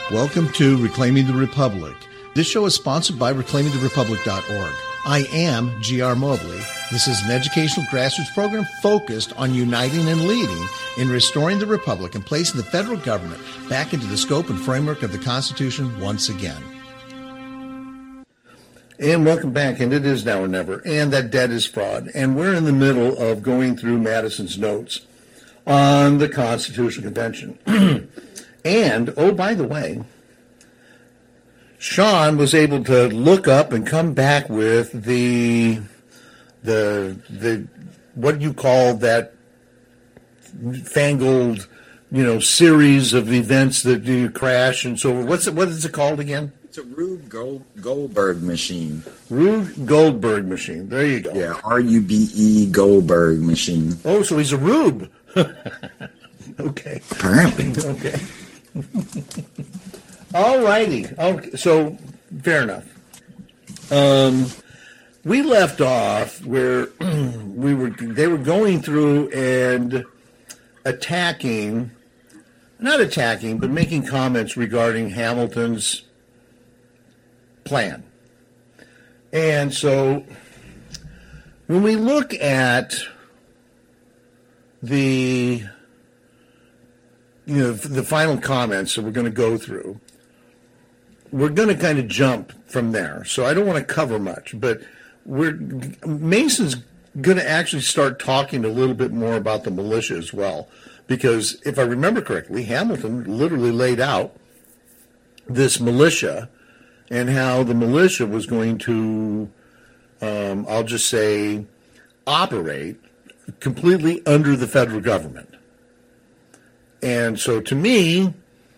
Welcome to Reclaiming the Republic. This show is sponsored by reclaimingtherepublic.org. I am G.R. Mobley. This is an educational grassroots program focused on uniting and leading in restoring the Republic and placing the federal government back into the scope and framework of the Constitution once again. And welcome back, and it is now or never, and that debt is fraud. And we're in the middle of going through Madison's notes on the Constitutional Convention. And, oh, by the way, Sean was able to look up and come back with the what you call that fangled, series of events that do crash and so forth. What is it called again? It's a Rube Goldberg machine. Rube Goldberg machine. There you go. Yeah, R-U-B-E Goldberg machine. Oh, so he's a Rube. Okay. Apparently. Okay. All righty. Okay, so fair enough. We left off where they were going through and but making comments regarding Hamilton's plan. And so when we look at the final comments that we're going to go through, we're going to kind of jump from there. So I don't want to cover much, but Mason's going to actually start talking a little bit more about the militia as well. Because if I remember correctly, Hamilton literally laid out this militia and how the militia was going to, I'll just say, operate completely under the federal government. And so to me,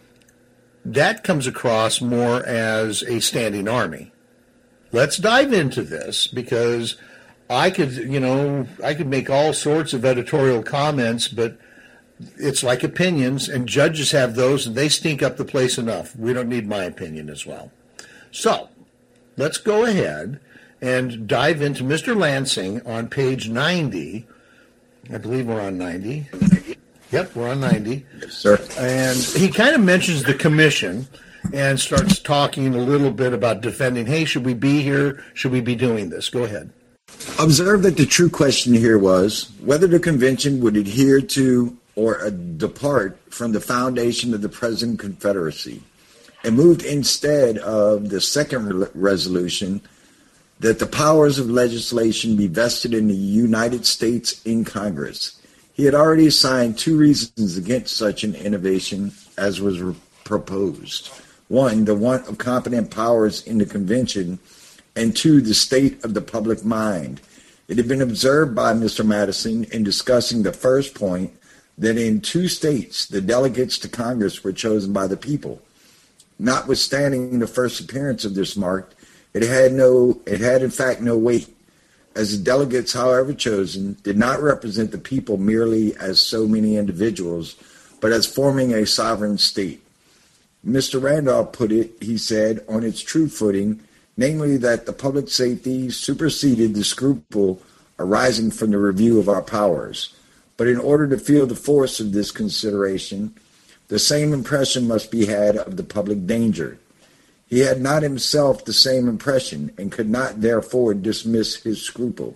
that comes across more as a standing army. Let's dive into this because I could make all sorts of editorial comments, but it's like opinions, and judges have those, and they stink up the place enough. We don't need my opinion as well. So let's go ahead and dive into Mr. Lansing on page 90. I believe we're on 90. Yep, we're on 90. Yes, sir. And he kind of mentions the commission and starts talking a little bit about defending, hey, should we be here? Should we be doing this? Go ahead. Observe that the true question here was whether the convention would adhere to or depart from the foundation of the present Confederacy and moved instead of the second resolution that the powers of legislation be vested in the United States in Congress. He had already assigned two reasons against such an innovation as was proposed. One, the want of competent powers in the convention, and two, the state of the public mind. It had been observed by Mr. Madison in discussing the first point that in two states, the delegates to Congress were chosen by the people. Notwithstanding the first appearance of this mark, it had in fact no weight, as the delegates, however chosen, did not represent the people merely as so many individuals, but as forming a sovereign state. Mr. Randolph put it, he said, on its true footing, namely that the public safety superseded the scruple arising from the review of our powers. But in order to feel the force of this consideration, the same impression must be had of the public danger. He had not himself the same impression and could not therefore dismiss his scruple.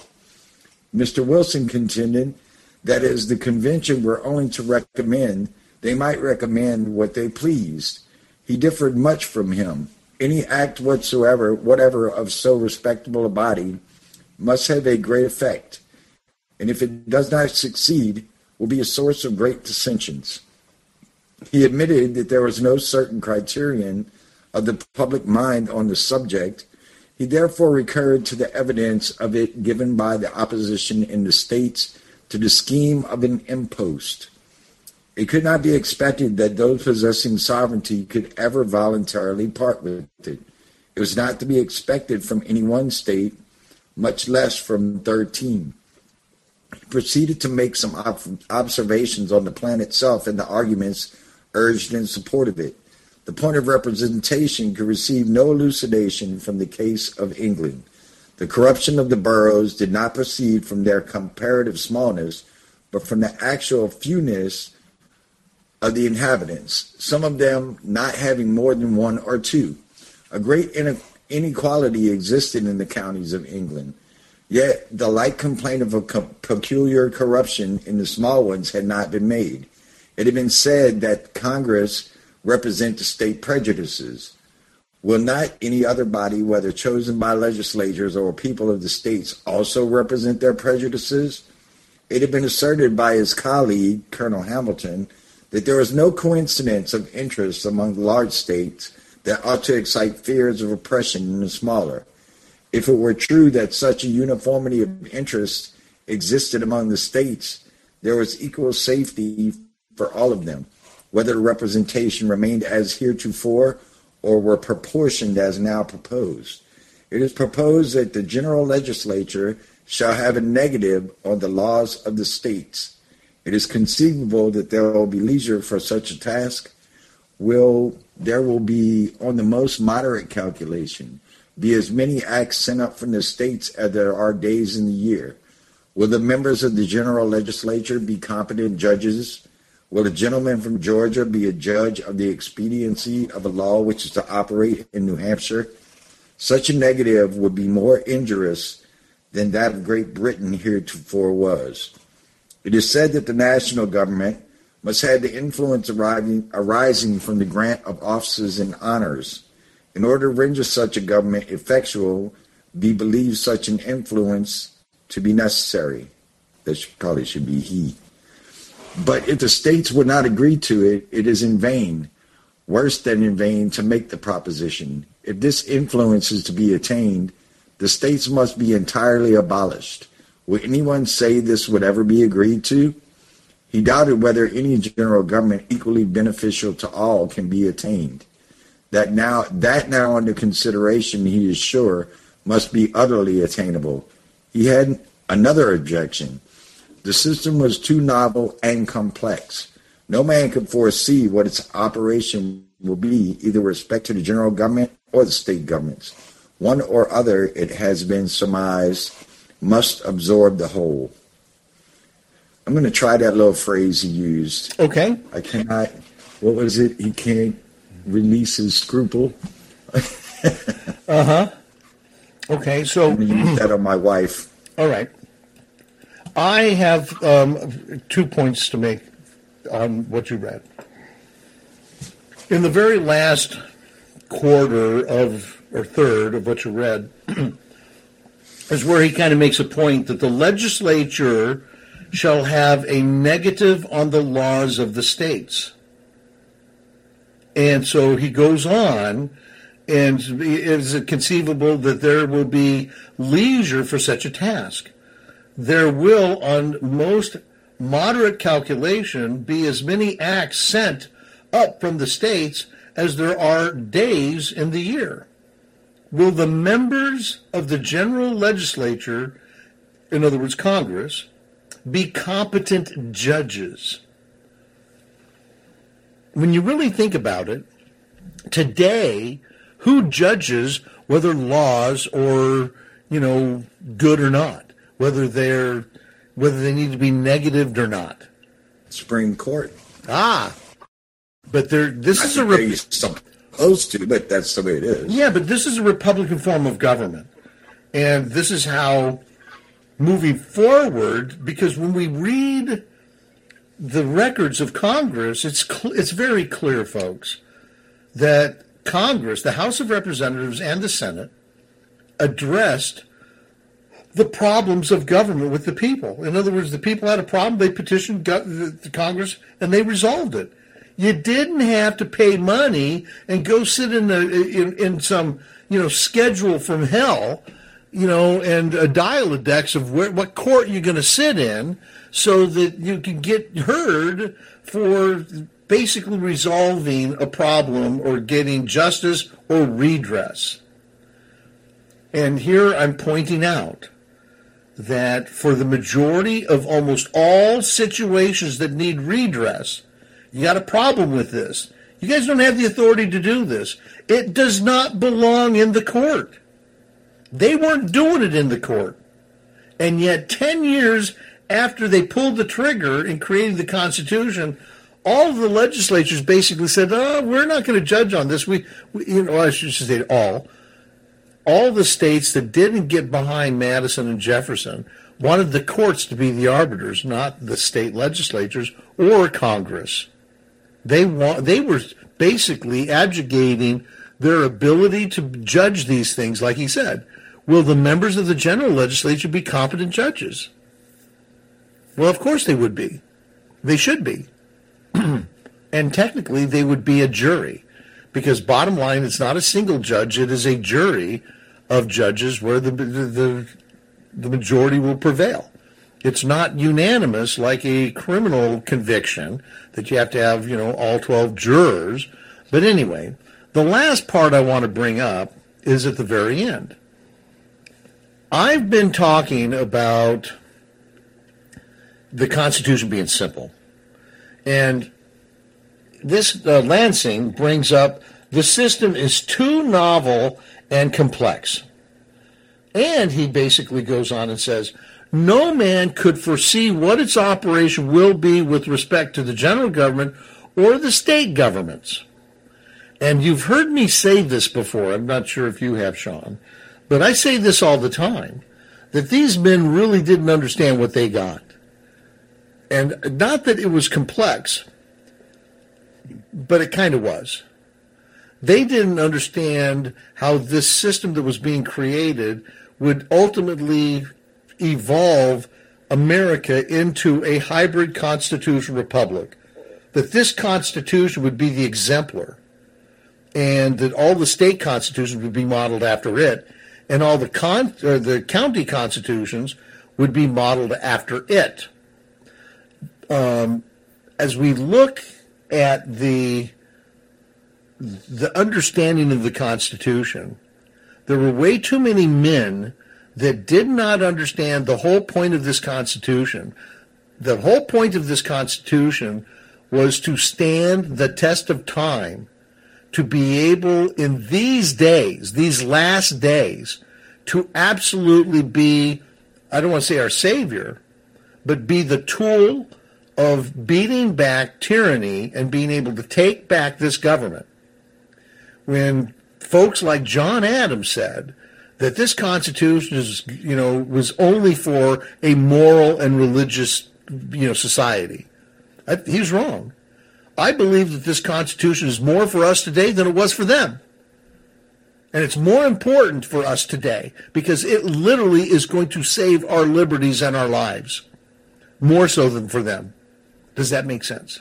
Mr. Wilson contended that as the convention were only to recommend, they might recommend what they pleased. He differed much from him. Any act whatever of so respectable a body must have a great effect, and if it does not succeed, will be a source of great dissensions. He admitted that there was no certain criterion of the public mind on the subject. He therefore recurred to the evidence of it given by the opposition in the states to the scheme of an impost. It could not be expected that those possessing sovereignty could ever voluntarily part with it. It was not to be expected from any one state, much less from 13. He proceeded to make some observations on the plan itself and the arguments urged in support of it. The point of representation could receive no elucidation from the case of England. The corruption of the boroughs did not proceed from their comparative smallness, but from the actual fewness of the inhabitants, some of them not having more than one or two. A great inequality existed in the counties of England, yet the like complaint of a peculiar corruption in the small ones had not been made. It had been said that Congress represent the state prejudices. Will not any other body, whether chosen by legislatures or people of the states, also represent their prejudices? It had been asserted by his colleague, Colonel Hamilton, that there is no coincidence of interest among the large states that ought to excite fears of oppression in the smaller. If it were true that such a uniformity of interest existed among the states, there was equal safety for all of them, whether the representation remained as heretofore or were proportioned as now proposed. It is proposed that the general legislature shall have a negative on the laws of the states. It is conceivable that there will be leisure for such a task. There will be, on the most moderate calculation, be as many acts sent up from the states as there are days in the year. Will the members of the general legislature be competent judges? Will a gentleman from Georgia be a judge of the expediency of a law which is to operate in New Hampshire? Such a negative would be more injurious than that of Great Britain heretofore was. It is said that the national government must have the influence arising from the grant of offices and honors. In order to render such a government effectual, be believed such an influence to be necessary. That probably should be he. But if the states would not agree to it, it is in vain, worse than in vain, to make the proposition. If this influence is to be attained, the states must be entirely abolished. Would anyone say this would ever be agreed to? He doubted whether any general government equally beneficial to all can be attained. That now under consideration, he is sure, must be utterly attainable. He had another objection. The system was too novel and complex. No man could foresee what its operation will be, either with respect to the general government or the state governments. One or other, it has been surmised, must absorb the whole. I'm going to try that little phrase he used. Okay. I cannot, what was it? He can't release his scruple. Uh-huh. Okay, so... I'm going to use that on my wife. All right. I have 2 points to make on what you read. In the very last quarter or third of what you read is where he kind of makes a point that the legislature shall have a negative on the laws of the states. And so he goes on, and is it conceivable that there will be leisure for such a task? There will, on most moderate calculation, be as many acts sent up from the states as there are days in the year. Will the members of the general legislature, in other words, Congress, be competent judges? When you really think about it, today, who judges whether laws are, good or not? Whether they need to be negatived or not? Supreme Court. But this is supposed to, but that's the way it is. Yeah, but this is a Republican form of government, and this is how moving forward. Because when we read the records of Congress, it's very clear, folks, that Congress, the House of Representatives and the Senate, addressed the problems of government with the people. In other words, the people had a problem, they petitioned the Congress, and they resolved it. You didn't have to pay money and go sit in some schedule from hell, and a dial-a-dex of what court you're going to sit in, so that you can get heard for basically resolving a problem or getting justice or redress. And here I'm pointing out that for the majority of almost all situations that need redress, you got a problem with this. You guys don't have the authority to do this. It does not belong in the court. They weren't doing it in the court. And yet 10 years after they pulled the trigger in creating the Constitution, all of the legislatures basically said, we're not going to judge on this. I should say all the states that didn't get behind Madison and Jefferson wanted the courts to be the arbiters, not the state legislatures or Congress. They were basically abjugating their ability to judge these things, like he said. Will the members of the general legislature be competent judges? Well, of course they would be. They should be. And technically, they would be a jury, because bottom line, it's not a single judge. It is a jury of judges where the majority will prevail. It's not unanimous like a criminal conviction that you have to have, all 12 jurors. But anyway, the last part I want to bring up is at the very end. I've been talking about the Constitution being simple. And this Lansing brings up the system is too novel and complex. And he basically goes on and says, no man could foresee what its operation will be with respect to the general government or the state governments. And you've heard me say this before. I'm not sure if you have, Sean, but I say this all the time, that these men really didn't understand what they got. And not that it was complex, but it kind of was. They didn't understand how this system that was being created would ultimately evolve America into a hybrid constitutional republic. That this constitution would be the exemplar, and that all the state constitutions would be modeled after it, and all the county constitutions would be modeled after it. As we look at the understanding of the Constitution, there were way too many men that did not understand the whole point of this Constitution. The whole point of this Constitution was to stand the test of time, to be able in these days, these last days, to absolutely be, I don't want to say our savior, but be the tool of beating back tyranny and being able to take back this government. When folks like John Adams said that this Constitution is, was only for a moral and religious, society, he was wrong. I believe that this Constitution is more for us today than it was for them. And it's more important for us today because it literally is going to save our liberties and our lives, more so than for them. Does that make sense?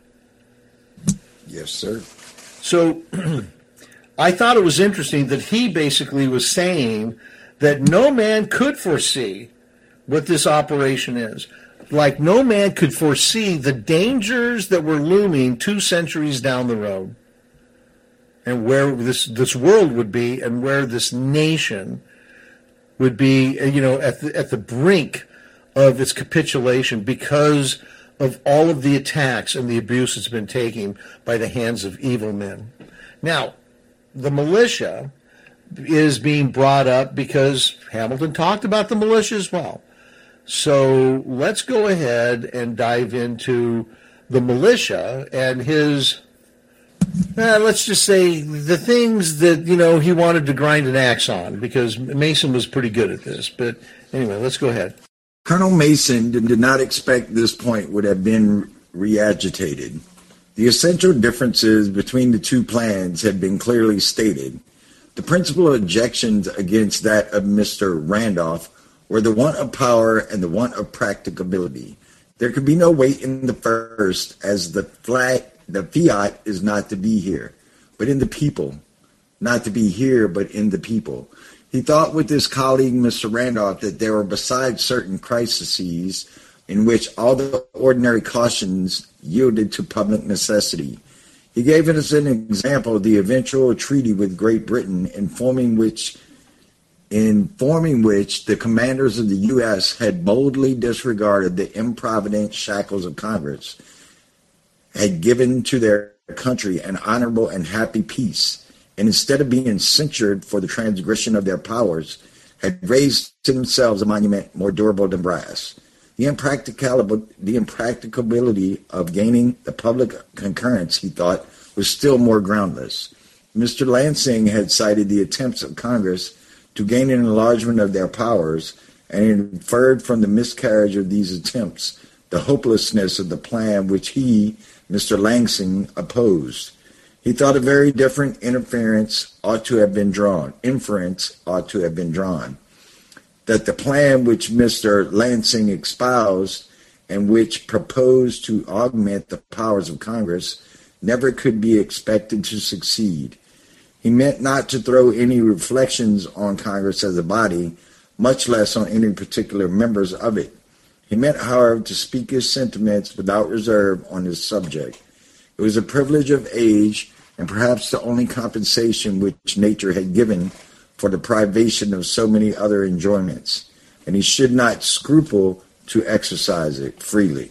Yes, sir. So I thought it was interesting that he basically was saying that no man could foresee what this operation is. Like no man could foresee the dangers that were looming 2 centuries down the road, and where this world would be, and where this nation would be, at the brink of its capitulation because of all of the attacks and the abuse that's been taken by the hands of evil men. Now, the militia is being brought up because Hamilton talked about the militia as well. So let's go ahead and dive into the militia and his, let's just say, the things that, he wanted to grind an axe on, because Mason was pretty good at this. But anyway, let's go ahead. Colonel Mason did not expect this point would have been re-agitated. The essential differences between the two plans had been clearly stated. The principal objections against that of Mr. Randolph were the want of power and the want of practicability. There could be no weight in the first, as the fiat is not to be here, but in the people. Not to be here, but in the people. He thought with his colleague, Mr. Randolph, that there were, besides certain crises in which all the ordinary cautions yielded to public necessity. He gave us an example of the eventual treaty with Great Britain, in forming which the commanders of the U.S. had boldly disregarded the improvident shackles of Congress, had given to their country an honorable and happy peace, and instead of being censured for the transgression of their powers, had raised to themselves a monument more durable than brass. The The impracticability of gaining the public concurrence, he thought, was still more groundless. Mr. Lansing had cited the attempts of Congress to gain an enlargement of their powers and inferred from the miscarriage of these attempts the hopelessness of the plan which he, Mr. Lansing, opposed. He thought a very different inference ought to have been drawn. That the plan which Mr. Lansing espoused and which proposed to augment the powers of Congress never could be expected to succeed. He meant not to throw any reflections on Congress as a body, much less on any particular members of it. He meant, however, to speak his sentiments without reserve on this subject. It was a privilege of age and perhaps the only compensation which nature had given for the privation of so many other enjoyments, and he should not scruple to exercise it freely.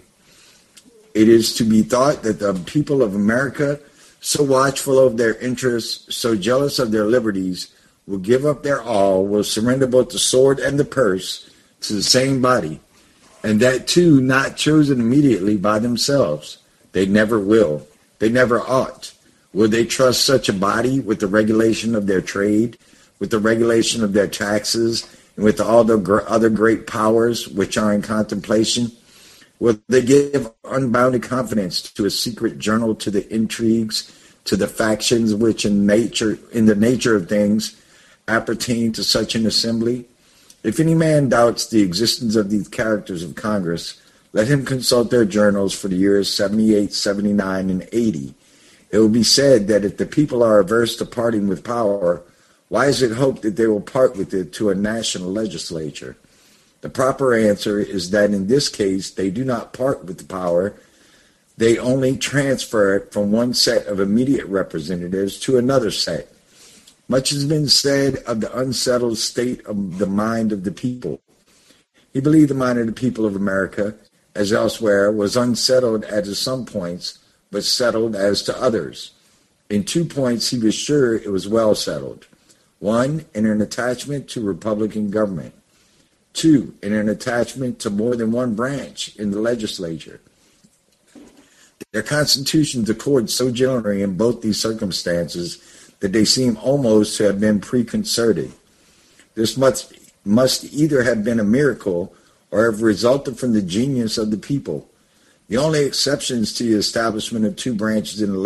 It is to be thought that the people of America, so watchful of their interests, so jealous of their liberties, will give up their all, will surrender both the sword and the purse to the same body, and that too not chosen immediately by themselves. They never will. They never ought. Will they trust such a body with the regulation of their trade, with the regulation of their taxes, and with all the other great powers which are in contemplation? Will they give unbounded confidence to a secret journal, to the intrigues, to the factions which in the nature of things appertain to such an assembly? If any man doubts the existence of these characters of Congress, let him consult their journals for the years 78, 79, and 80. It will be said that if the people are averse to parting with power, why is it hoped that they will part with it to a national legislature? The proper answer is that in this case they do not part with the power, they only transfer it from one set of immediate representatives to another set. Much has been said of the unsettled state of the mind of the people. He believed the mind of the people of America, as elsewhere, was unsettled as to some points, but settled as to others. In 2 points he was sure it was well settled. 1, in an attachment to Republican government. 2, in an attachment to more than one branch in the legislature. Their constitutions accord so generally in both these circumstances that they seem almost to have been preconcerted. This must either have been a miracle or have resulted from the genius of the people. The only exceptions to the establishment of 2 branches in the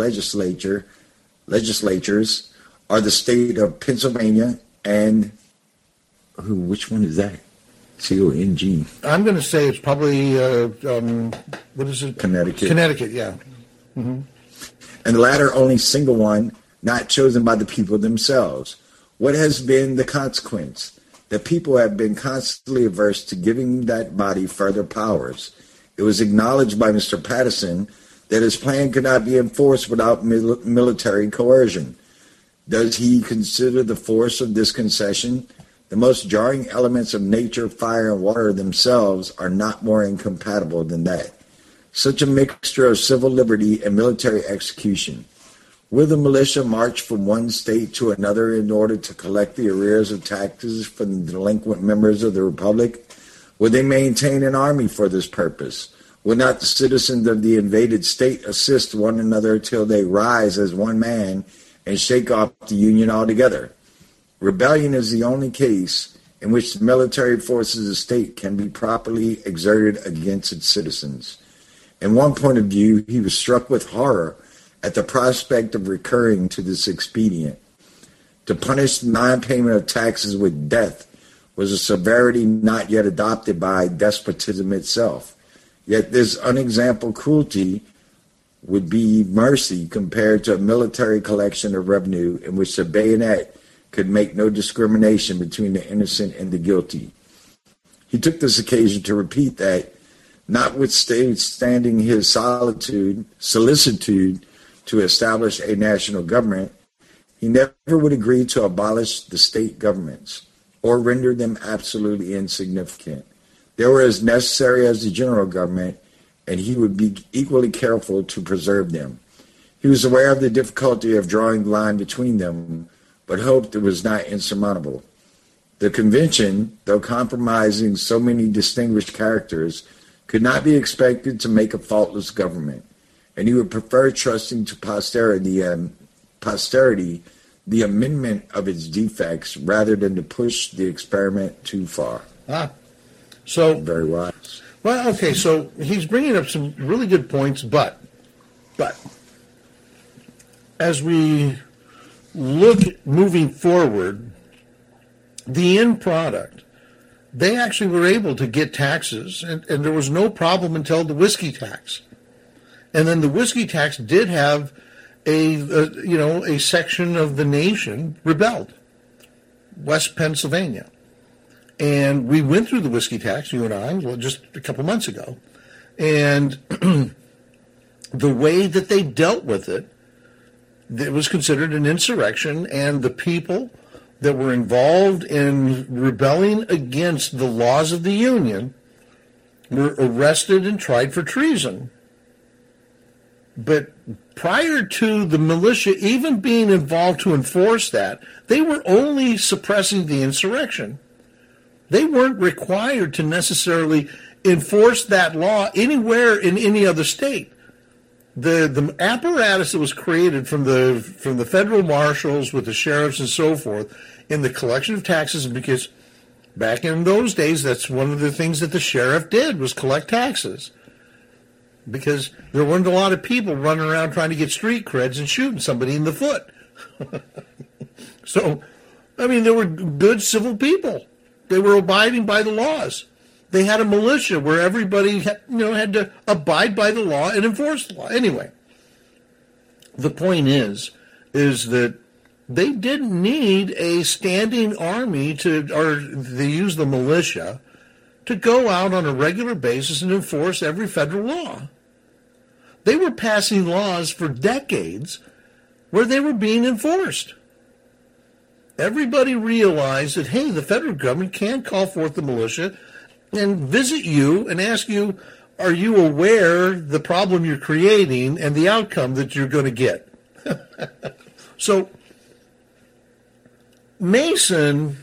legislatures are the state of Pennsylvania and which one is that? C-O-N-G. I'm going to say it's probably, what is it? Connecticut. Connecticut, yeah. Mm-hmm. And the latter only single one, not chosen by the people themselves. What has been the consequence? The people have been constantly averse to giving that body further powers. It was acknowledged by Mr. Patterson that his plan could not be enforced without military coercion. Does he consider the force of this concession? The most jarring elements of nature, fire, and water themselves are not more incompatible than that. Such a mixture of civil liberty and military execution. Will the militia march from one state to another in order to collect the arrears of taxes from the delinquent members of the Republic? Will they maintain an army for this purpose? Will not the citizens of the invaded state assist one another till they rise as one man and shake off the Union altogether? Rebellion is the only case in which the military forces of the state can be properly exerted against its citizens. In one point of view, he was struck with horror at the prospect of recurring to this expedient. To punish the non-payment of taxes with death was a severity not yet adopted by despotism itself. Yet this unexampled cruelty would be mercy compared to a military collection of revenue in which the bayonet could make no discrimination between the innocent and the guilty. He took this occasion to repeat that, notwithstanding his solicitude to establish a national government, he never would agree to abolish the state governments or render them absolutely insignificant. They were as necessary as the general government, and he would be equally careful to preserve them. He was aware of the difficulty of drawing the line between them, but hoped it was not insurmountable. The convention, though compromising so many distinguished characters, could not be expected to make a faultless government, and he would prefer trusting to posterity the amendment of its defects rather than to push the experiment too far. So very wise. Well, okay, so he's bringing up some really good points, but as we look moving forward, the end product, they actually were able to get taxes, and there was no problem until the whiskey tax. And then the whiskey tax did have a section of the nation rebelled, West Pennsylvania. And we went through the whiskey tax, you and I, just a couple months ago. And the way that they dealt with it, it was considered an insurrection, and the people that were involved in rebelling against the laws of the Union were arrested and tried for treason. But prior to the militia even being involved to enforce that, they were only suppressing the insurrection. They weren't required to necessarily enforce that law anywhere in any other state. The apparatus that was created from the federal marshals with the sheriffs and so forth in the collection of taxes, because back in those days, that's one of the things that the sheriff did was collect taxes, because there weren't a lot of people running around trying to get street creds and shooting somebody in the foot. So, I mean, they were good civil people. They were abiding by the laws. They had a militia where everybody had to abide by the law and enforce the law. Anyway, the point is that they didn't need a standing army or they use the militia to go out on a regular basis and enforce every federal law. They were passing laws for decades where they were being enforced. Everybody realized that, hey, the federal government can call forth the militia and visit you and ask you, are you aware the problem you're creating and the outcome that you're going to get? So Mason,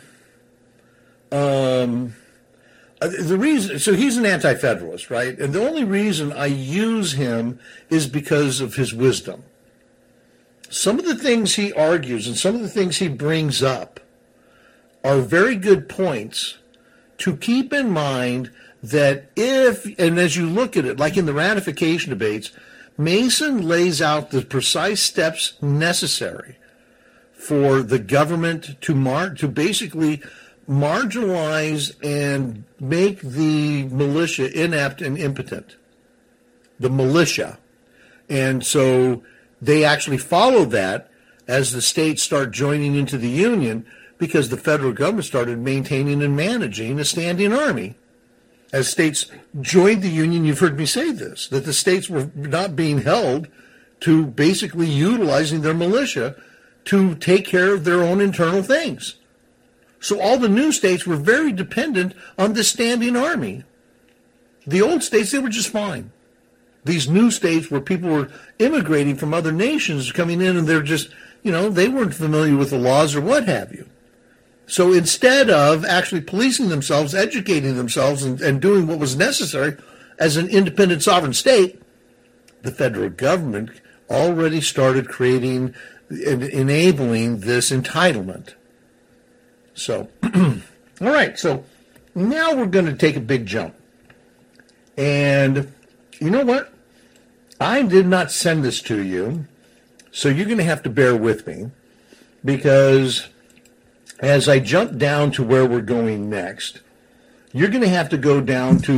the reason, so he's an anti-federalist, right? And the only reason I use him is because of his wisdom. Some of the things he argues and some of the things he brings up are very good points to keep in mind that and as you look at it, like in the ratification debates, Mason lays out the precise steps necessary for the government to basically marginalize and make the militia inept and impotent. The militia. And so they actually follow that as the states start joining into the Union, because the federal government started maintaining and managing a standing army. As states joined the Union, you've heard me say this, that the states were not being held to basically utilizing their militia to take care of their own internal things. So all the new states were very dependent on this standing army. The old states, they were just fine. These new states where people were immigrating from other nations coming in, and they're just, they weren't familiar with the laws or what have you. So instead of actually policing themselves, educating themselves, and doing what was necessary as an independent sovereign state, the federal government already started creating and enabling this entitlement. So, all right, so now we're going to take a big jump. And you know what? I did not send this to you, so you're going to have to bear with me, because as I jump down to where we're going next, you're going to have to go down to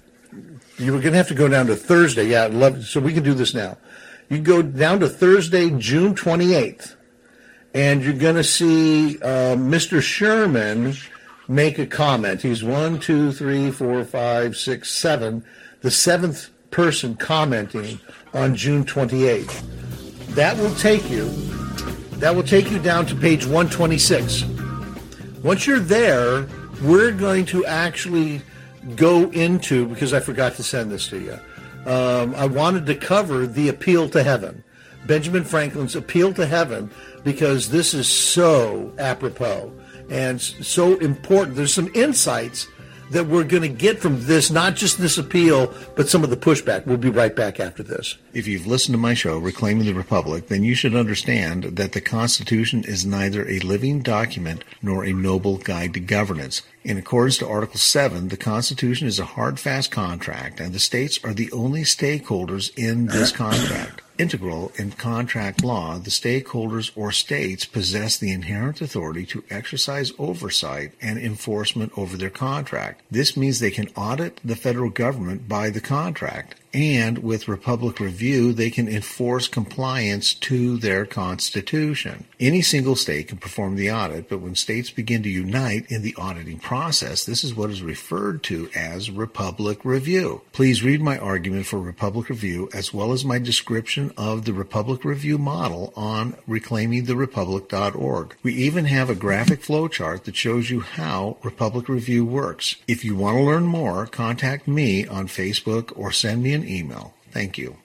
Thursday. Yeah, so we can do this now. You go down to Thursday, June 28th, and you're going to see Mr. Sherman make a comment. He's 1, 2, 3, 4, 5, 6, 7, the seventh person commenting on June 28th. That will take you down to page 126. Once you're there, we're going to actually go into, because I forgot to send this to you, I wanted to cover the appeal to heaven, Benjamin Franklin's appeal to heaven, because this is so apropos and so important. There's some insights that we're going to get from this, not just this appeal, but some of the pushback. We'll be right back after this. If you've listened to my show, Reclaiming the Republic, then you should understand that the Constitution is neither a living document nor a noble guide to governance. In accordance to Article 7, the Constitution is a hard, fast contract, and the states are the only stakeholders in this contract. Integral in contract law, the stakeholders or states possess the inherent authority to exercise oversight and enforcement over their contract. This means they can audit the federal government by the contract, and with Republic Review, they can enforce compliance to their Constitution. Any single state can perform the audit, but when states begin to unite in the auditing process, this is what is referred to as Republic Review. Please read my argument for Republic Review as well as my description of the Republic Review model on reclaimingtherepublic.org. We even have a graphic flowchart that shows you how Republic Review works. If you want to learn more, contact me on Facebook or send me an email. Thank you.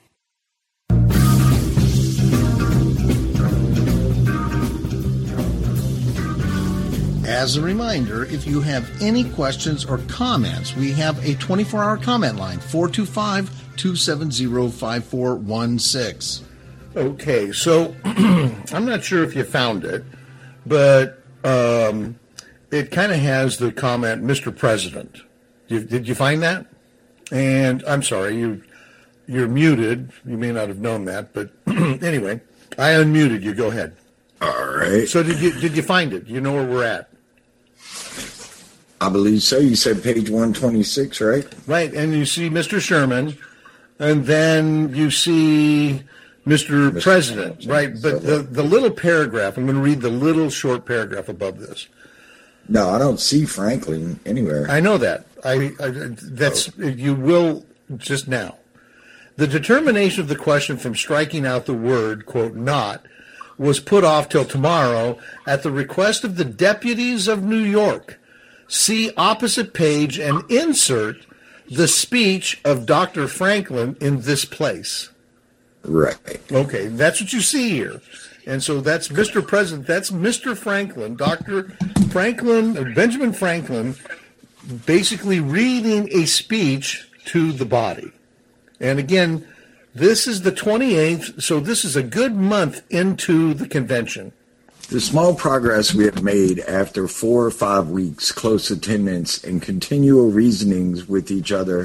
As a reminder, if you have any questions or comments, we have a 24-hour comment line, 425-270-5416. Okay, so I'm not sure if you found it, but it kind of has the comment, Mr. President. Did you find that? And I'm sorry, you're muted. You may not have known that, but anyway, I unmuted you. Go ahead. All right. So did you find it? You know where we're at? I believe so. You said page 126, right? Right, and you see Mr. Sherman, and then you see Mr. President, right? But the little paragraph, I'm going to read the little short paragraph above this. No, I don't see Franklin anywhere. I know that. You will just now. The determination of the question from striking out the word, quote, not, was put off till tomorrow at the request of the deputies of New York. See opposite page and insert the speech of Dr. Franklin in this place. Right. Okay, that's what you see here. And so that's Mr. President, that's Mr. Franklin, Dr. Franklin, Benjamin Franklin, basically reading a speech to the body. And again, this is the 28th, so this is a good month into the convention. The small progress we have made after 4 or 5 weeks, close attendance, and continual reasonings with each other,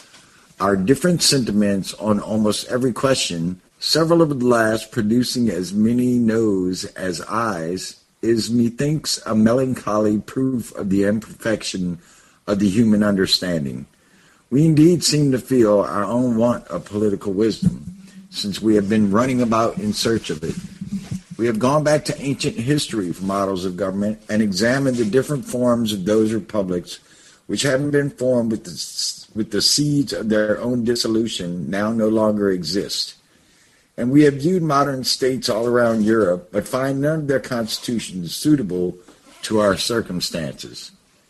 our different sentiments on almost every question, several of the last producing as many no's as ayes, is methinks a melancholy proof of the imperfection of the human understanding. We indeed seem to feel our own want of political wisdom, since we have been running about in search of it. We have gone back to ancient history for models of government and examined the different forms of those republics which, having been formed with the seeds of their own dissolution, now no longer exist. And we have viewed modern states all around Europe, but find none of their constitutions suitable to our circumstances.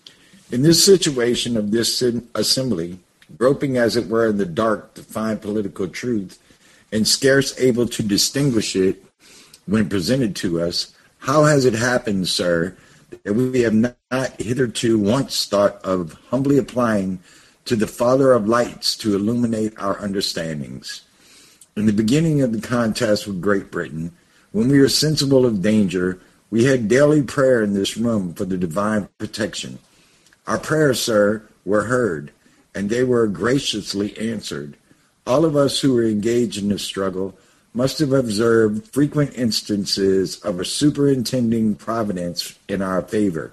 In this situation of this assembly, groping as it were in the dark to find political truth, and scarce able to distinguish it when presented to us, how has it happened, sir, that we have not hitherto once thought of humbly applying to the Father of lights to illuminate our understandings? In the beginning of the contest with Great Britain, when we were sensible of danger, we had daily prayer in this room for the divine protection. Our prayers, sir, were heard, and they were graciously answered. All of us who were engaged in this struggle must have observed frequent instances of a superintending providence in our favor.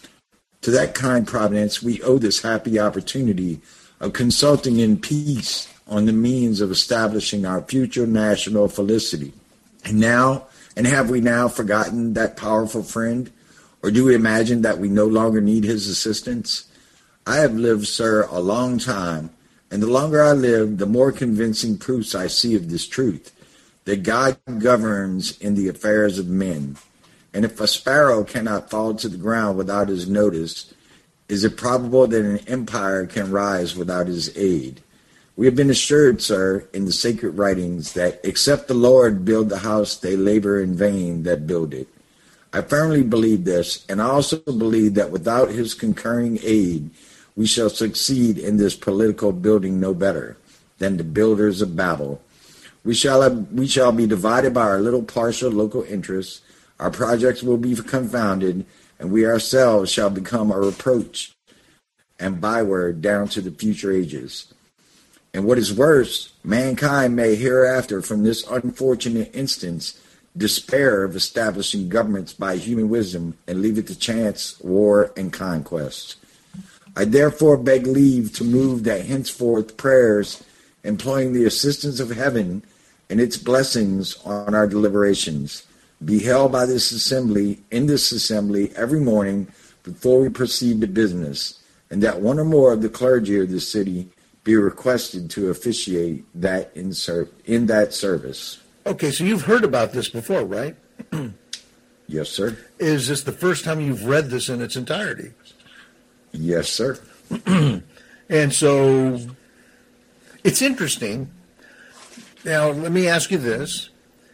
To that kind providence, we owe this happy opportunity of consulting in peace on the means of establishing our future national felicity. And have we now forgotten that powerful friend? Or do we imagine that we no longer need his assistance? I have lived, sir, a long time, and the longer I live, the more convincing proofs I see of this truth, that God governs in the affairs of men. And if a sparrow cannot fall to the ground without his notice, is it probable that an empire can rise without his aid? We have been assured, sir, in the sacred writings that except the Lord build the house, they labor in vain that build it. I firmly believe this, and I also believe that without his concurring aid, we shall succeed in this political building no better than the builders of Babel. We shall be divided by our little partial local interests. Our projects will be confounded, and we ourselves shall become a reproach and byword down to the future ages. And what is worse, mankind may hereafter from this unfortunate instance despair of establishing governments by human wisdom and leave it to chance, war, and conquest. I therefore beg leave to move that henceforth prayers employing the assistance of heaven and its blessings on our deliberations be held by this assembly every morning before we proceed to business, and that one or more of the clergy of the city be requested to officiate that in that service. Okay, so you've heard about this before, right? Yes, sir. Is this the first time you've read this in its entirety? Yes, sir. And so it's interesting. Now, let me ask you this.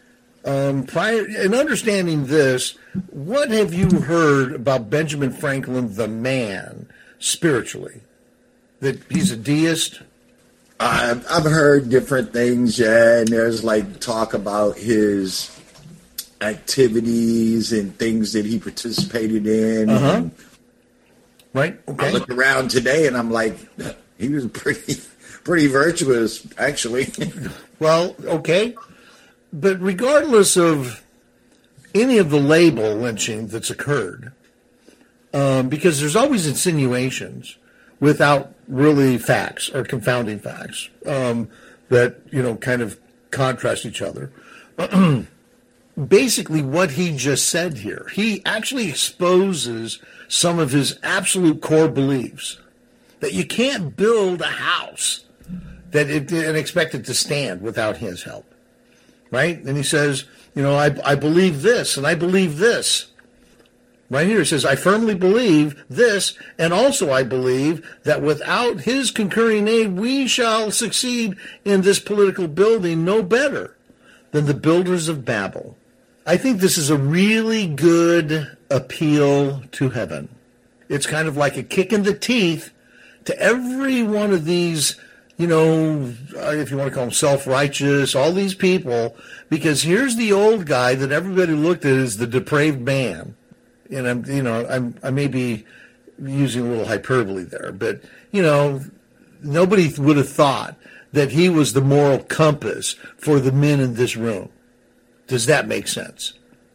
In understanding this, what have you heard about Benjamin Franklin, the man, spiritually? That he's a deist? I've heard different things, yeah, and there's like talk about his activities and things that he participated in. Uh-huh. Right, okay. I look around today and I'm like, he was pretty virtuous, actually. Well, okay. But regardless of any of the label lynching that's occurred, because there's always insinuations without really facts or confounding facts that, kind of contrast each other. Basically, what he just said here, he actually exposes some of his absolute core beliefs, that you can't build a house and expect it to stand without his help, right? And he says, I believe this, and I believe this. Right here it says, I firmly believe this, and also I believe that without his concurring aid, we shall succeed in this political building no better than the builders of Babel. I think this is a really good appeal to heaven. It's kind of like a kick in the teeth to every one of these, if you want to call them self-righteous, all these people, because here's the old guy that everybody looked at as the depraved man. And I may be using a little hyperbole there, but, nobody would have thought that he was the moral compass for the men in this room. Does that make sense?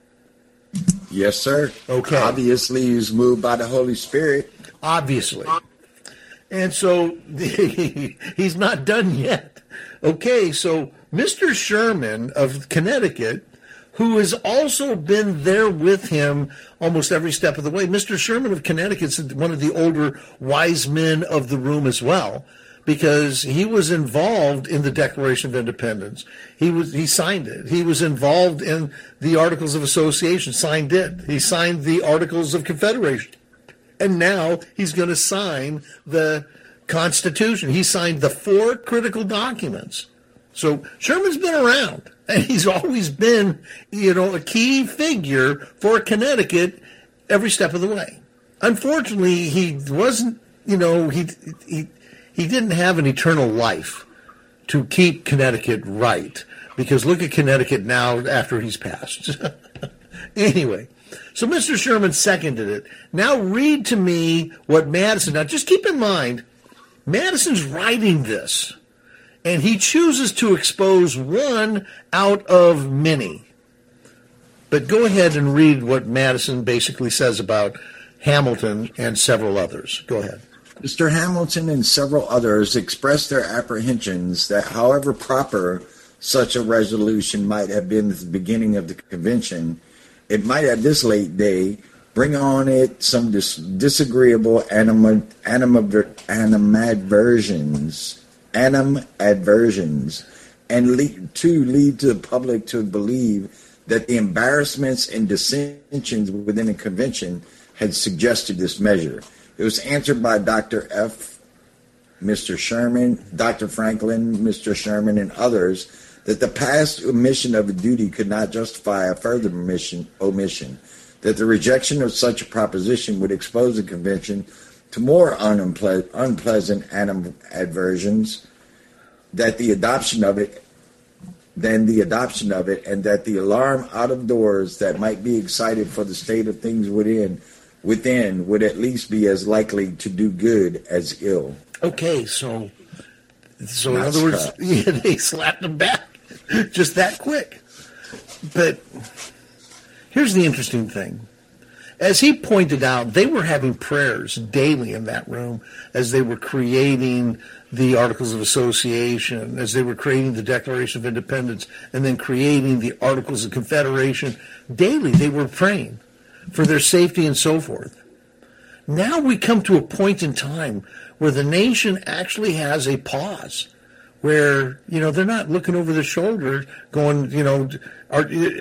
Yes, sir. Okay. Obviously, he was moved by the Holy Spirit. Obviously. And so he's not done yet. Okay, so Mr. Sherman of Connecticut, who has also been there with him almost every step of the way. Mr. Sherman of Connecticut is one of the older wise men of the room as well, because he was involved in the Declaration of Independence. He signed it. He was involved in the Articles of Association, signed it. He signed the Articles of Confederation. And now he's going to sign the Constitution. He signed the 4 critical documents. So Sherman's been around, and he's always been, a key figure for Connecticut every step of the way. Unfortunately, he wasn't, he didn't have an eternal life to keep Connecticut right, because look at Connecticut now after he's passed. Anyway, so Mr. Sherman seconded it. Now read to me what Madison, now just keep in mind, Madison's writing this, and he chooses to expose one out of many. But go ahead and read what Madison basically says about Hamilton and several others. Go ahead. Mr. Hamilton and several others expressed their apprehensions that however proper such a resolution might have been at the beginning of the convention, it might at this late day bring on it some disagreeable animadversions, and lead to the public to believe that the embarrassments and dissensions within the convention had suggested this measure. It was answered by Dr. F., Mr. Sherman, Dr. Franklin, Mr. Sherman, and others that the past omission of a duty could not justify a further omission, that the rejection of such a proposition would expose the convention to more unpleasant adversions than the adoption of it, and that the alarm out of doors that might be excited for the state of things within would at least be as likely to do good as ill. Okay, so in other words, yeah, they slapped him back just that quick. But here's the interesting thing. As he pointed out, they were having prayers daily in that room as they were creating the Articles of Association, as they were creating the Declaration of Independence, and then creating the Articles of Confederation. Daily, they were praying for their safety and so forth. Now we come to a point in time where the nation actually has a pause, where, they're not looking over their shoulder going, are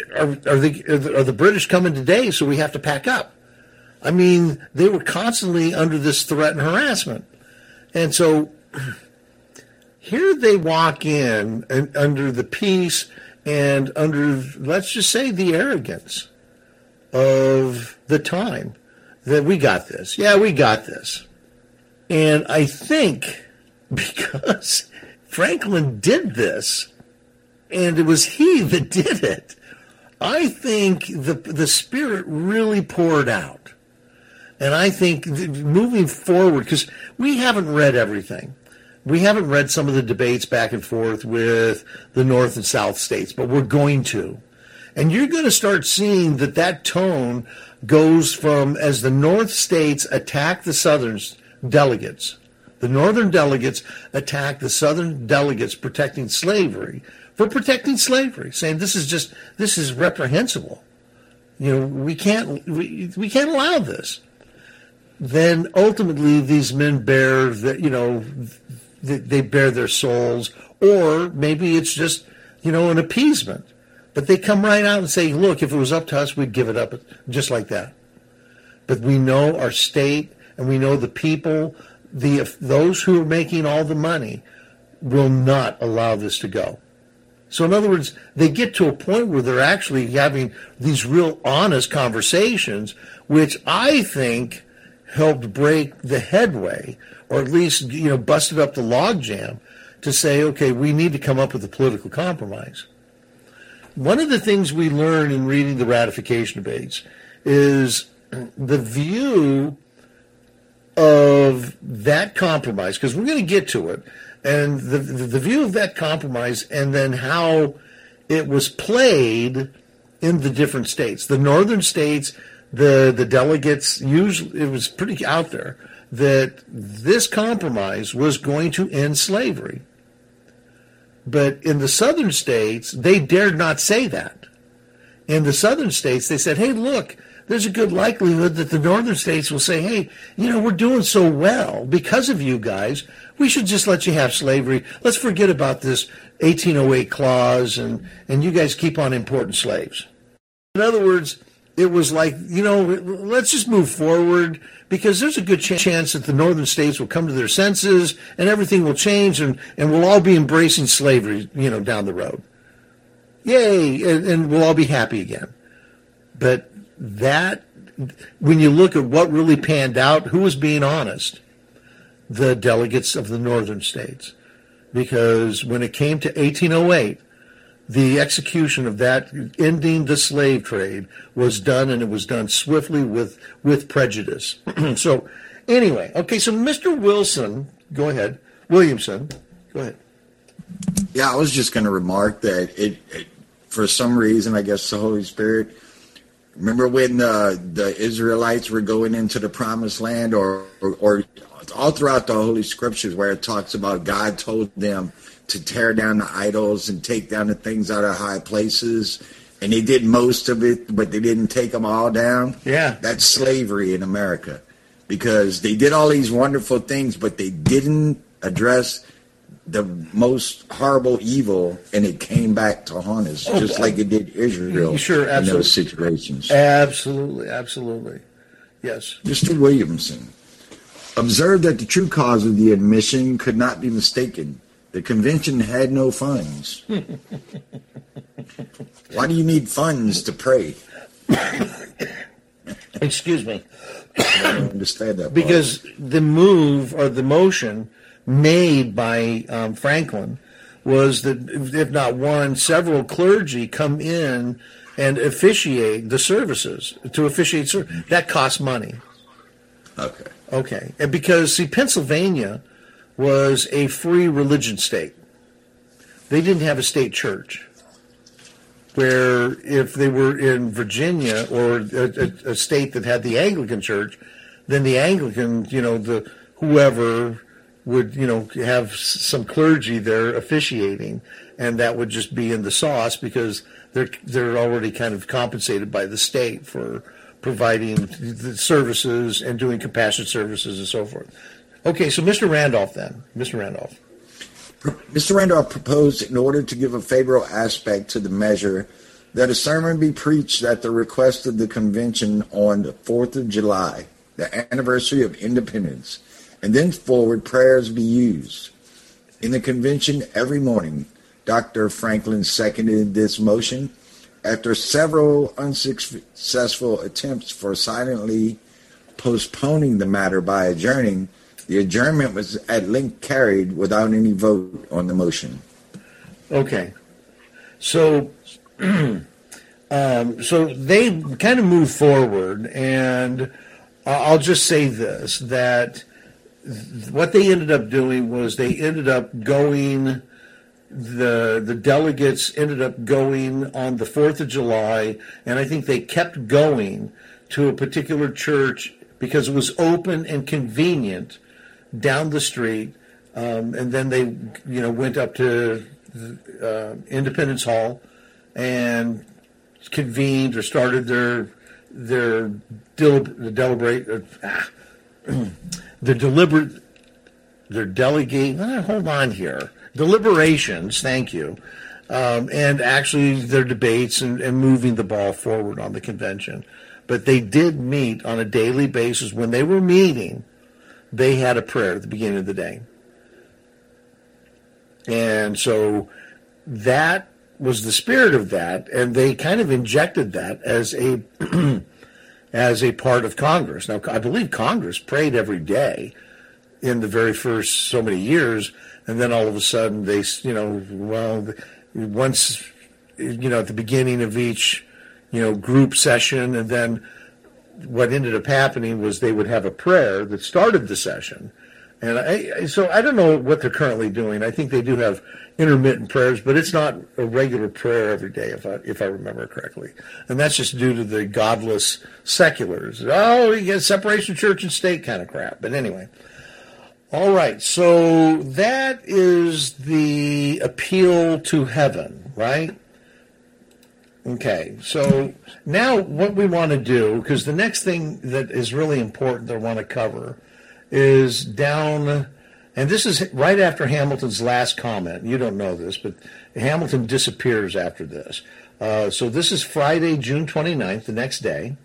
the British coming today, so we have to pack up? I mean, they were constantly under this threat and harassment. And so here they walk in and under the peace and under, let's just say, the arrogance of the time that we got this. Yeah, we got this. And I think because Franklin did this, and it was he that did it, I think the Spirit really poured out. And I think moving forward, because we haven't read everything. We haven't read some of the debates back and forth with the North and South states, but we're going to. And you're going to start seeing that tone goes from, as the North states attack the Southern delegates, the Northern delegates attack the Southern delegates for protecting slavery, saying this is reprehensible. We can't allow this. Then ultimately these men bear they bear their souls, or maybe it's just, an appeasement. But they come right out and say, look, if it was up to us, we'd give it up just like that. But we know our state, and we know the people, those who are making all the money will not allow this to go. So in other words, they get to a point where they're actually having these real honest conversations, which I think helped break the headway, or at least, busted up the logjam to say, okay, we need to come up with a political compromise. One of the things we learn in reading the ratification debates is the view of that compromise, because we're going to get to it, and the view of that compromise, and then how it was played in the different states. The northern states, the delegates, usually it was pretty out there that this compromise was going to end slavery. But in the southern states, they dared not say that. In the southern states, they said, hey, look, there's a good likelihood that the northern states will say, hey, we're doing so well because of you guys. We should just let you have slavery. Let's forget about this 1808 clause, and you guys keep on importing slaves. In other words, it was like, let's just move forward, because there's a good chance that the northern states will come to their senses and everything will change, and we'll all be embracing slavery, down the road. Yay, and we'll all be happy again. But that, when you look at what really panned out, who was being honest? The delegates of the northern states. Because when it came to 1808, the execution of that, ending the slave trade, was done, and it was done swiftly with prejudice. So, anyway, okay, so Mr. Wilson, go ahead. Williamson, go ahead. Yeah, I was just going to remark that it, for some reason, I guess the Holy Spirit, remember when the Israelites were going into the Promised Land, or all throughout the Holy Scriptures where it talks about God told them to tear down the idols and take down the things out of high places, and they did most of it, but they didn't take them all down. Yeah. That's slavery in America, because they did all these wonderful things, but they didn't address the most horrible evil, and it came back to haunt us, just like it did Israel. Sure, absolutely. In those situations. Absolutely. Yes. Mr. Williamson observed that the true cause of the admission could not be mistaken. The convention had no funds. Why do you need funds to pray? Excuse me. I don't understand that part. Because the move or the motion made by Franklin was that, if not one, several clergy come in and officiate the services. To officiate, that costs money. Okay. Okay. And because, see, Pennsylvania was a free religion state. They didn't have a state church. Where if they were in Virginia or a state that had the Anglican church, then the Anglican, whoever would, have some clergy there officiating, and that would just be in the sauce because they're already kind of compensated by the state for providing the services and doing compassionate services and so forth. Okay, so Mr. Randolph then. Mr. Randolph. Mr. Randolph proposed, in order to give a favorable aspect to the measure, that a sermon be preached at the request of the convention on the 4th of July, the anniversary of independence, and thenceforward prayers be used. In the convention every morning, Dr. Franklin seconded this motion. After several unsuccessful attempts for silently postponing the matter by adjourning, the adjournment was at length carried without any vote on the motion. Okay. So, so they kind of moved forward, and I'll just say this, that what they ended up doing was they ended up going, the delegates ended up going on the 4th of July, and I think they kept going to a particular church because it was open and convenient down the street, and then they, went up to Independence Hall and convened or started their deliberations. Thank you, and actually their debates and moving the ball forward on the convention. But they did meet on a daily basis. When they were meeting, they had a prayer at the beginning of the day. And so that was the spirit of that, and they kind of injected that as a as a part of Congress. Now, I believe Congress prayed every day in the very first so many years, and then all of a sudden they, once, at the beginning of each, group session, and then what ended up happening was they would have a prayer that started the session. And so I don't know what they're currently doing. I think they do have intermittent prayers, but it's not a regular prayer every day, if I remember correctly. And that's just due to the godless seculars. Oh, you get separation of church and state kind of crap. But anyway. All right, so that is the appeal to heaven, right? Okay, so now what we want to do, because the next thing that is really important that I want to cover is down, and this is right after Hamilton's last comment. You don't know this, but Hamilton disappears after this. So this is Friday, June 29th, the next day.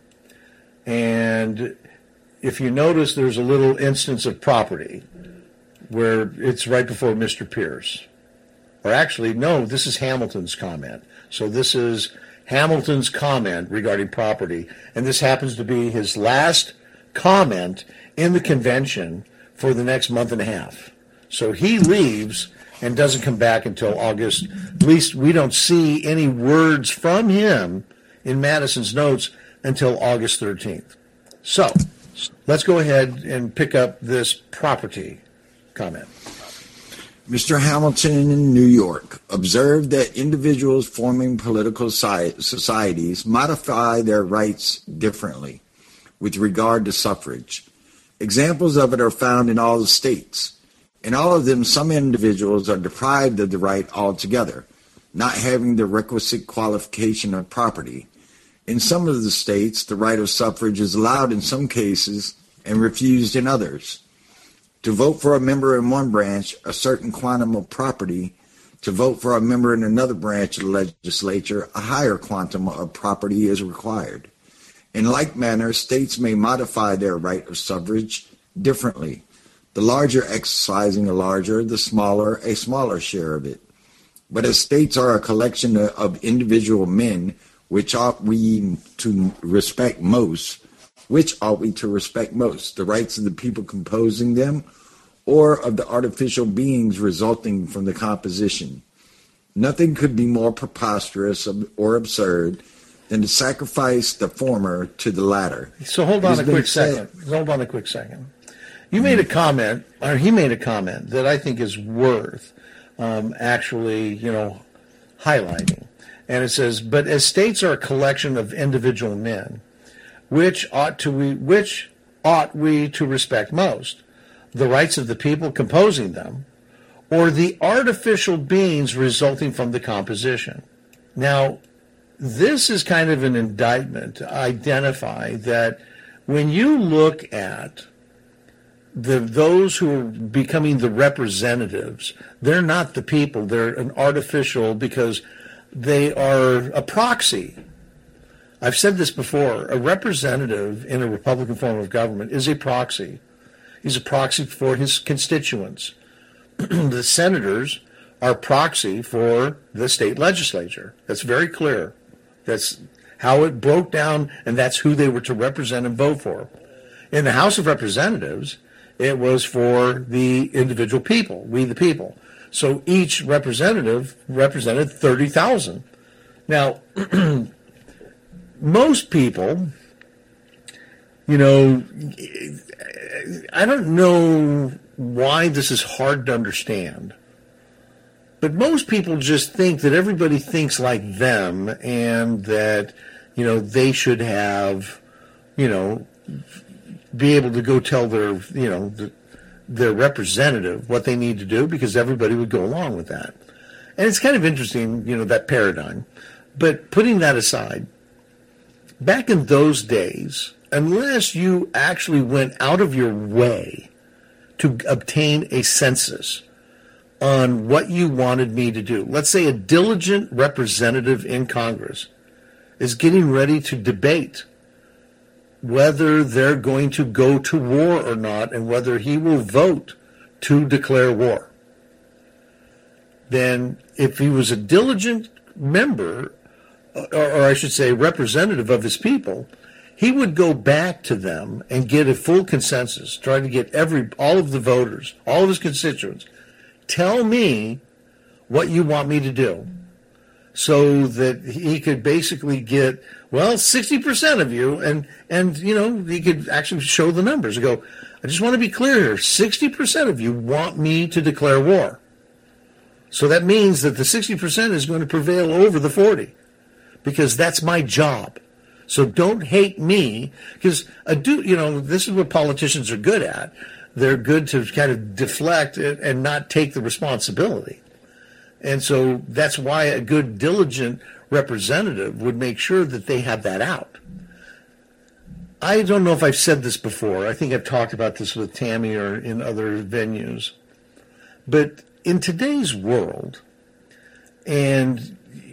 And if you notice, there's a little instance of property where it's right before Mr. Pierce. Or actually, no, this is Hamilton's comment. So this is Hamilton's comment regarding property, and this happens to be his last comment in the convention for the next month and a half. So he leaves and doesn't come back until August. At least we don't see any words from him in Madison's notes until August 13th. So let's go ahead and pick up this property comment. Mr. Hamilton in New York observed that individuals forming political societies modify their rights differently with regard to suffrage. Examples of it are found in all the states. In all of them, some individuals are deprived of the right altogether, not having the requisite qualification of property. In some of the states, the right of suffrage is allowed in some cases and refused in others. To vote for a member in one branch, a certain quantum of property. To vote for a member in another branch of the legislature, a higher quantum of property is required. In like manner, states may modify their right of suffrage differently, the larger exercising a larger, the smaller a smaller share of it. But as states are a collection of individual men, which ought we to respect most, Which ought we to respect most, the rights of the people composing them, or of the artificial beings resulting from the composition? Nothing could be more preposterous or absurd than to sacrifice the former to the latter. So hold on a quick second. You made a comment, or he made a comment that I think is worth actually, highlighting. And it says, but as states are a collection of individual men, which ought we to respect most? The rights of the people composing them, or the artificial beings resulting from the composition? Now, this is kind of an indictment to identify that when you look at those who are becoming the representatives, they're not the people. They're an artificial because they are a proxy. I've said this before. A representative in a Republican form of government is a proxy. He's a proxy for his constituents. The senators are proxy for the state legislature. That's very clear. That's how it broke down, and that's who they were to represent and vote for. In the House of Representatives, it was for the individual people, we the people. So each representative represented 30,000. Now, most people, I don't know why this is hard to understand, but most people just think that everybody thinks like them and that, they should have, be able to go tell their, their representative what they need to do because everybody would go along with that. And it's kind of interesting, that paradigm. But putting that aside, back in those days, unless you actually went out of your way to obtain a census on what you wanted me to do, let's say a diligent representative in Congress is getting ready to debate whether they're going to go to war or not and whether he will vote to declare war. Then if he was a diligent member, or I should say representative of his people, he would go back to them and get a full consensus, try to get all of the voters, all of his constituents, tell me what you want me to do, so that he could basically get, 60% of you, and he could actually show the numbers and go, I just want to be clear here, 60% of you want me to declare war. So that means that the 60% is going to prevail over the 40, because that's my job. So don't hate me, because this is what politicians are good at. They're good to kind of deflect and not take the responsibility. And so that's why a good, diligent representative would make sure that they have that out. I don't know if I've said this before. I think I've talked about this with Tammy or in other venues. But in today's world, and,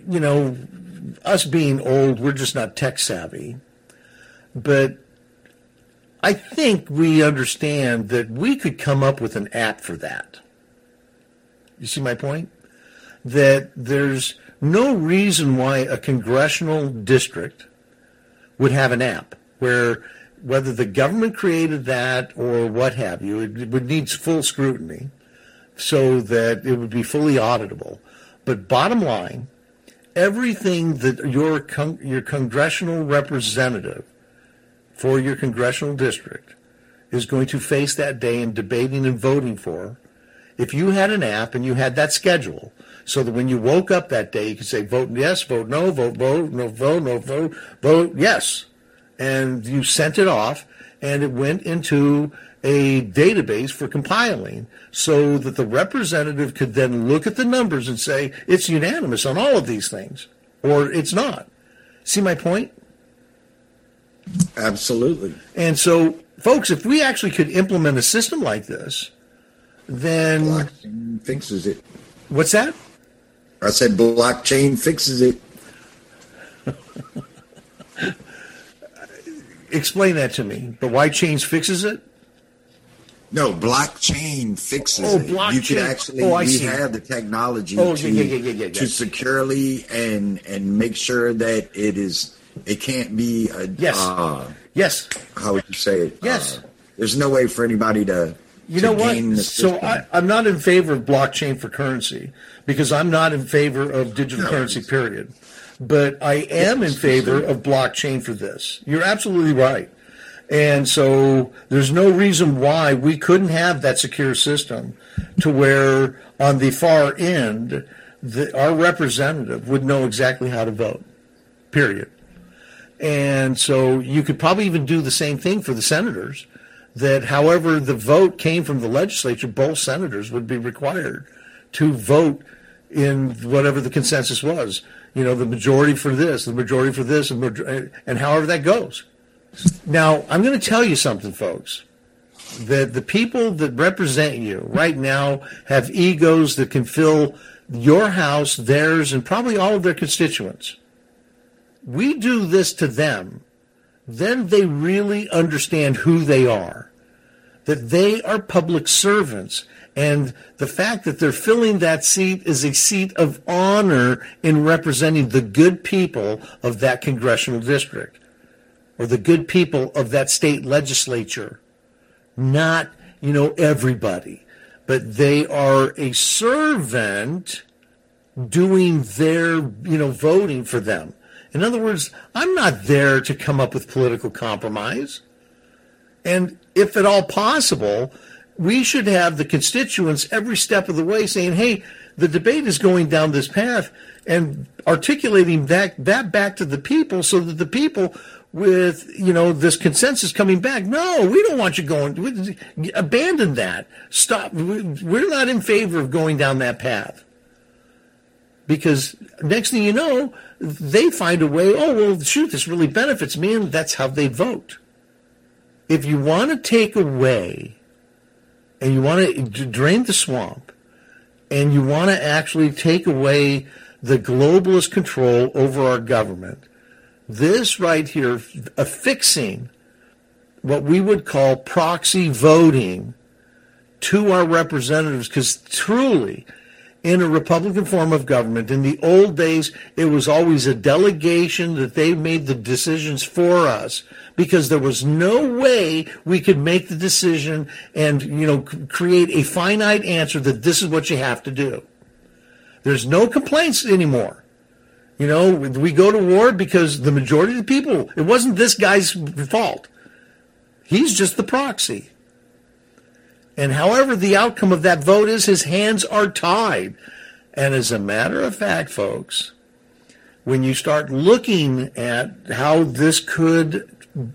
us being old, we're just not tech savvy. But I think we understand that we could come up with an app for that. You see my point? That there's no reason why a congressional district would have an app where, whether the government created that or what have you, it would need full scrutiny so that it would be fully auditable. But bottom line, everything that your congressional representative for your congressional district is going to face that day in debating and voting for, if you had an app and you had that schedule, so that when you woke up that day, you could say, vote yes, vote no, vote no, vote yes. And you sent it off, and it went into a database for compiling so that the representative could then look at the numbers and say, it's unanimous on all of these things, or it's not. See my point? Absolutely. And so, folks, if we actually could implement a system like this, then... Blockchain fixes it. What's that? I said blockchain fixes it. Explain that to me. The why change fixes it? No, blockchain fixes it. Blockchain. You could actually, we have the technology to securely and make sure that it can't be Yes. How would you say it? Yes. There's no way for anybody to. You know what? Gain the So system. I'm not in favor of blockchain for currency because I'm not in favor of digital currency, period. But I am in favor of blockchain for this. You're absolutely right. And so there's no reason why we couldn't have that secure system to where on the far end, our representative would know exactly how to vote, period. And so you could probably even do the same thing for the senators, that however the vote came from the legislature, both senators would be required to vote in whatever the consensus was. You know, the majority for this, the majority for this, and however that goes. Now, I'm going to tell you something, folks, that the people that represent you right now have egos that can fill your house, theirs, and probably all of their constituents. We do this to them, then they really understand who they are, that they are public servants. And the fact that they're filling that seat is a seat of honor in representing the good people of that congressional district or the good people of that state legislature. Not, everybody, but they are a servant doing their, voting for them. In other words, I'm not there to come up with political compromise. And if at all possible, we should have the constituents every step of the way saying, hey, the debate is going down this path, and articulating that back to the people so that the people with, this consensus coming back, no, we don't want you going, abandon that. Stop. We're not in favor of going down that path. Because next thing you know, they find a way, oh, well, shoot, this really benefits me, and that's how they vote. If you want to take away and you want to drain the swamp, and you want to actually take away the globalist control over our government, this right here, affixing what we would call proxy voting to our representatives, because truly, in a Republican form of government, in the old days, it was always a delegation that they made the decisions for us, because there was no way we could make the decision and, create a finite answer that this is what you have to do. There's no complaints anymore. We go to war because the majority of the people, it wasn't this guy's fault. He's just the proxy. And however the outcome of that vote is, his hands are tied. And as a matter of fact, folks, when you start looking at how this could,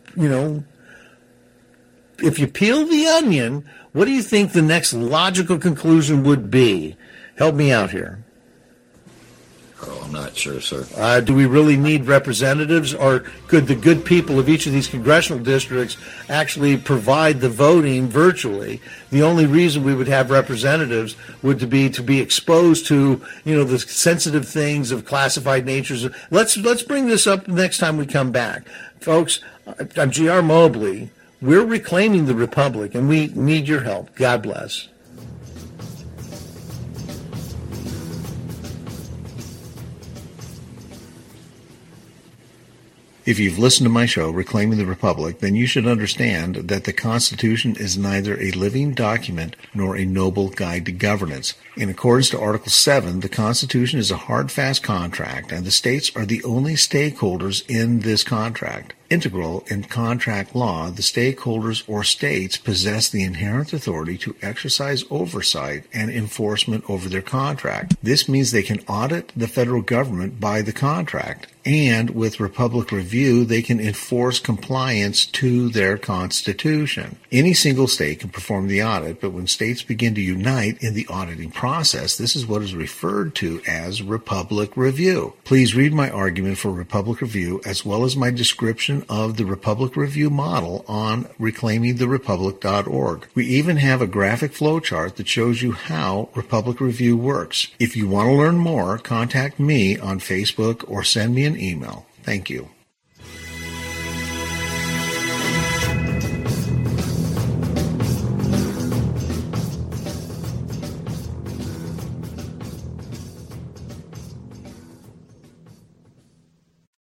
if you peel the onion, what do you think the next logical conclusion would be? Help me out here. Oh, I'm not sure, sir. Do we really need representatives, or could the good people of each of these congressional districts actually provide the voting virtually? The only reason we would have representatives would be to be exposed to, the sensitive things of classified natures. Let's bring this up next time we come back. Folks, I'm G.R. Mobley. We're reclaiming the Republic, and we need your help. God bless. If you've listened to my show, Reclaiming the Republic, then you should understand that the Constitution is neither a living document nor a noble guide to governance. In accordance to Article 7, the Constitution is a hard, fast contract, and the states are the only stakeholders in this contract. Integral in contract law, the stakeholders or states possess the inherent authority to exercise oversight and enforcement over their contract. This means they can audit the federal government by the contract, and with Republic Review, they can enforce compliance to their Constitution. Any single state can perform the audit, but when states begin to unite in the auditing process, this is what is referred to as Republic Review. Please read my argument for Republic Review as well as my description of the Republic Review model on reclaimingtherepublic.org. We even have a graphic flowchart that shows you how Republic Review works. If you want to learn more, contact me on Facebook or send me an email. Thank you.